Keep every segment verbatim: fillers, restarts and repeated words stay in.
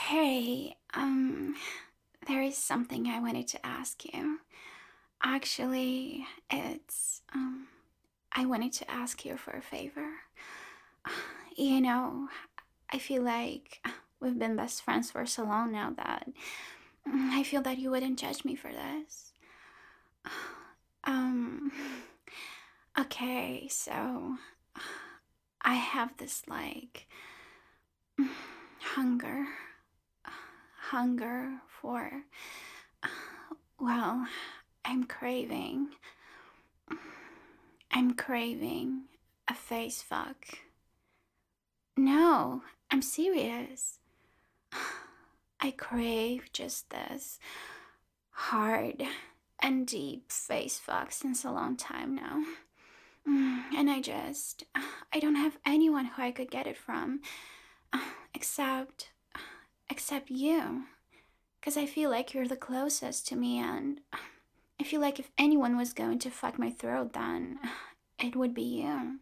Hey, um, there is something I wanted to ask you. Actually, it's, um, I wanted to ask you for a favor. You know, I feel like we've been best friends for so long now that mm, I feel that you wouldn't judge me for this. Um, okay, so I have this like hunger, hunger for, well, I'm craving. I'm craving a face fuck. No, I'm serious. I crave just this hard and deep face fuck since a long time now. Mm, And I just, I don't have anyone who I could get it from, except, except you. Because I feel like you're the closest to me, and I feel like if anyone was going to fuck my throat, then it would be you.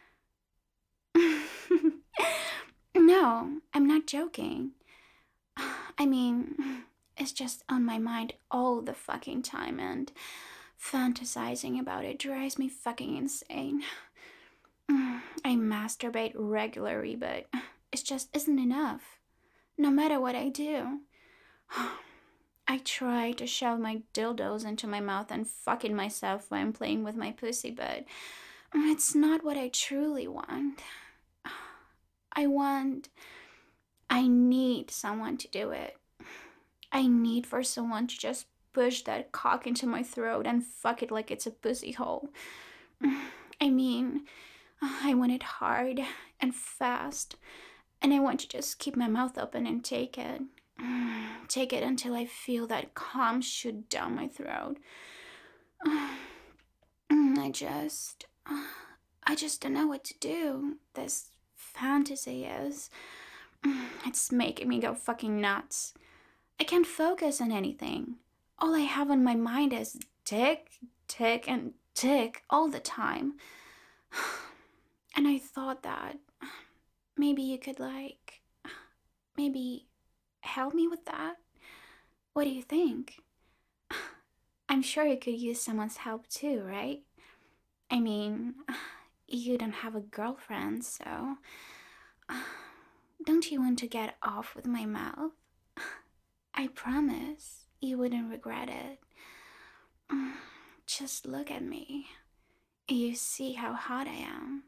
No, I'm not joking. I mean, it's just on my mind all the fucking time, and fantasizing about it drives me fucking insane. I masturbate regularly, but it just isn't enough. No matter what I do. I try to shove my dildos into my mouth and fucking myself when I'm playing with my pussy, but it's not what I truly want. I want. I need someone to do it. I need for someone to just push that cock into my throat and fuck it like it's a pussy hole. I mean, I want it hard and fast, and I want to just keep my mouth open and take it. Take it until I feel that calm shoot down my throat. I just. I just don't know what to do. This fantasy is. It's making me go fucking nuts. I can't focus on anything. All I have on my mind is tick, tick, and tick all the time. And I thought that maybe you could, like, maybe help me with that? What do you think? I'm sure you could use someone's help too, right? I mean, you don't have a girlfriend, so. Don't you want to get off with my mouth? I promise you wouldn't regret it. Just look at me. You see how hot I am.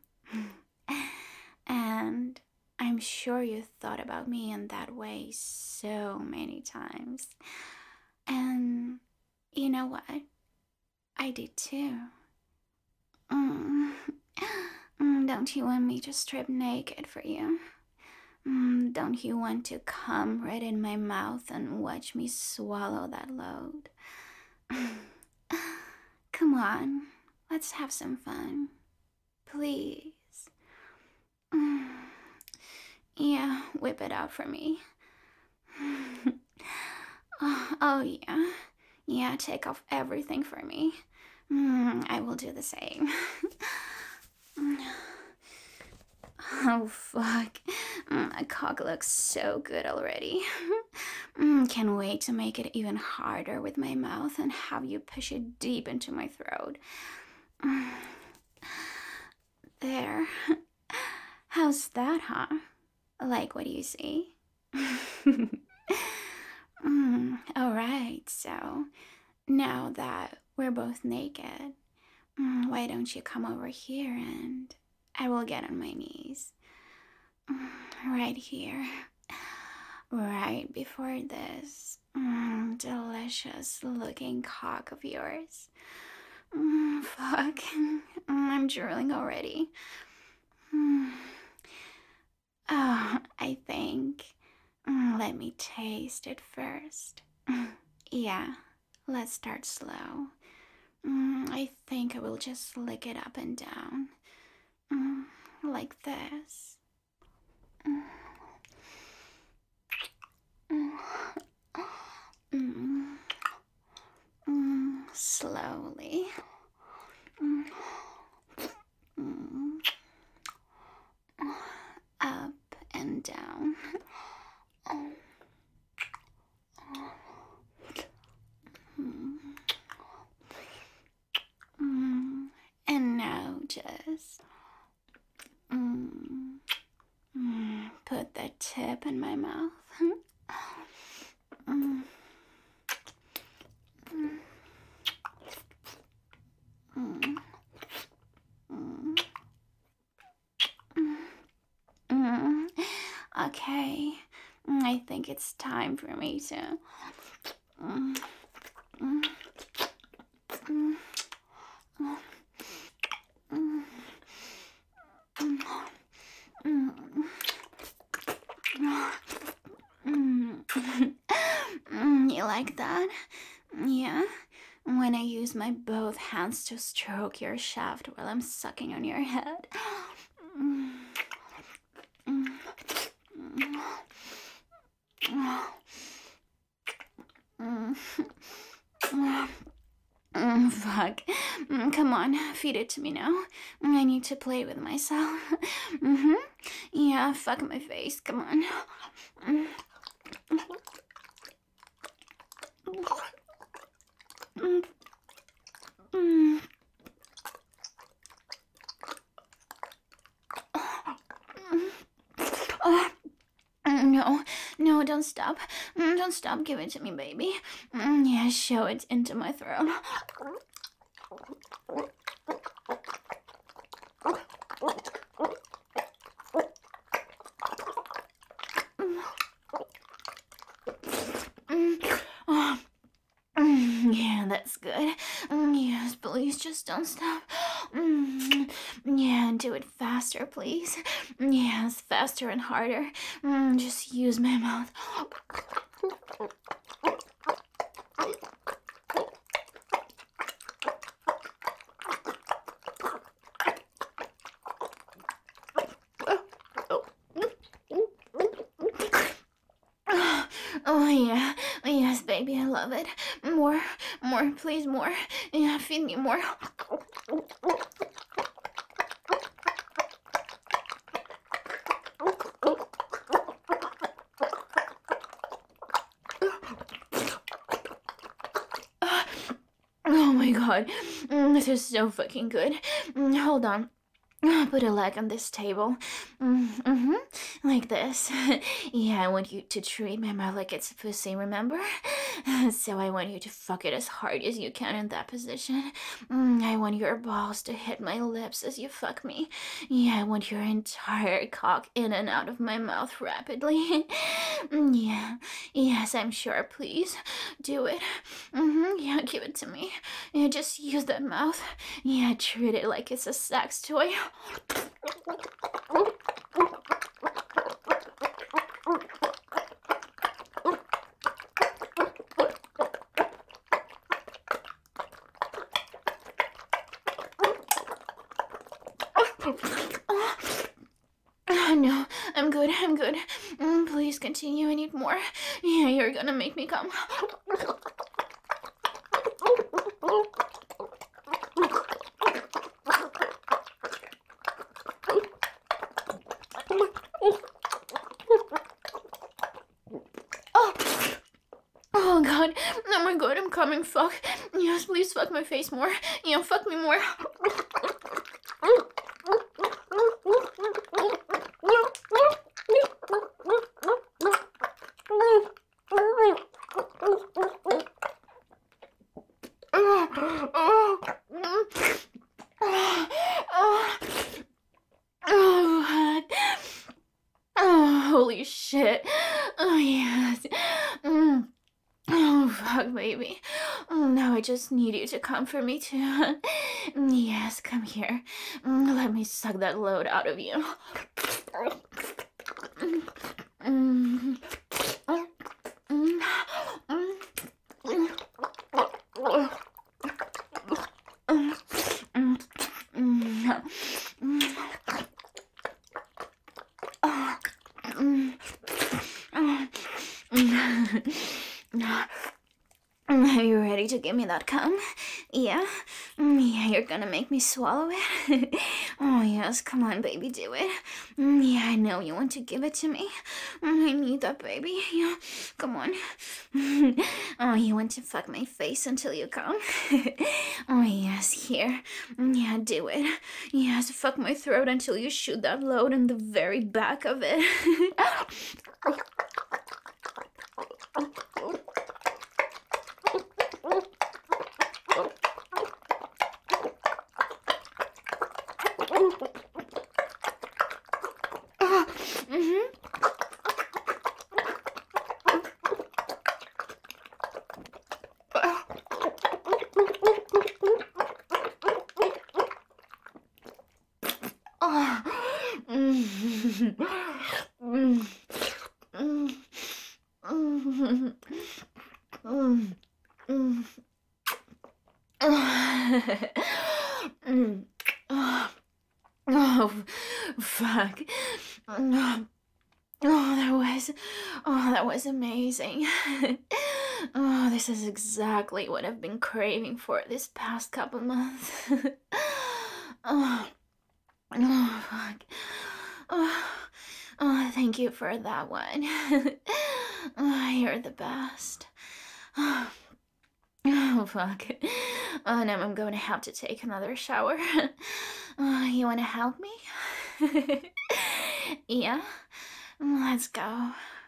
And I'm sure you thought about me in that way so many times. And you know what? I did too. Mm. Mm, Don't you want me to strip naked for you? Mm, don't you want to come right in my mouth and watch me swallow that load? Come on, let's have some fun. Please. Mm, Yeah, whip it out for me. oh, oh, yeah. Yeah, take off everything for me. Mm, I will do the same. Oh, fuck. Mm, my cock looks so good already. mm, can't wait to make it even harder with my mouth and have you push it deep into my throat. Mm, there. How's that, huh? Like, what do you see? mm, Alright, so now that we're both naked, mm, why don't you come over here and I will get on my knees? Mm, Right here. Right before this mm, delicious looking cock of yours. Mm, fuck. Mm, I'm drooling already. Mm. Oh, I think. Mm, let me taste it first. Mm, Yeah, let's start slow. Mm, I think I will just lick it up and down. Mm, like this. Mm, mm, mm, mm, slowly. Mm, mm, up and down. put that tip in my mouth. Mm. Mm. Mm. Mm. Mm. Okay, I think it's time for me to. Mm. Mm. Mm. Mm. Mm. Mm. Mm. You like that? Yeah? When I use my both hands to stroke your shaft while I'm sucking on your head. Mm. Mm. Mm. Mm. Mm, fuck. Mm, come on, feed it to me now. I need to play with myself. Mm-hmm. Yeah, fuck my face. Come on. Mm. Mm. Mm. Uh, mm, no, no, don't stop. Mm, Don't stop. Give it to me, baby. Mm, Yeah, show it into my throat. Mm. Oh, mm, yeah, that's good. Mm, Yes, please just don't stop. Mm, Yeah, do it faster, please. Yes, faster and harder. Mm, Just use my mouth. Oh yeah, yes, baby, I love it. More, more, please, more. Yeah, feed me more. Oh my god, Mm, this is so fucking good. Mm, Hold on. Put a leg on this table. Mm-hmm. Like this. Yeah, I want you to treat my mouth like it's a pussy, remember? So I want you to fuck it as hard as you can in that position. Mm, I want your balls to hit my lips as you fuck me. Yeah, I want your entire cock in and out of my mouth rapidly. Mm, Yeah. Yes, I'm sure. Please do it. Mm-hmm. Yeah, give it to me. Yeah, just use that mouth. Yeah, treat it like it's a sex toy. Oh, no, I'm good, I'm good. Mm, please continue, I need more. Yeah, you're gonna make me come. Oh, oh god, oh my god, I'm coming, fuck. Yes, please fuck my face more. Yeah, fuck me more. Oh, oh, holy shit. Oh, yes. Mm. Oh, fuck, baby. Oh, now I just need you to come for me, too. Yes, come here. Mm, Let me suck that load out of you. Mm. Are you ready to give me that cum? Yeah? Yeah, you're gonna make me swallow it? Oh, yes, come on, baby, do it. Yeah, I know you want to give it to me. I need that, baby. Yeah, come on. Oh, you want to fuck my face until you come? Oh, yes, here. Yeah, do it. Yes, fuck my throat until you shoot that load in the very back of it. Mm-hmm. Oh. Mm. Mm. Mm. Mm. Mm. Mm. Mm. Oh, oh, fuck. Oh, that was, oh, that was amazing. Oh, this is exactly what I've been craving for this past couple months. Oh, oh, fuck. Oh, oh, thank you for that one. Oh, you're the best. Oh, oh, fuck. Oh, now I'm going to have to take another shower. Uh, you want to help me? Yeah? Let's go.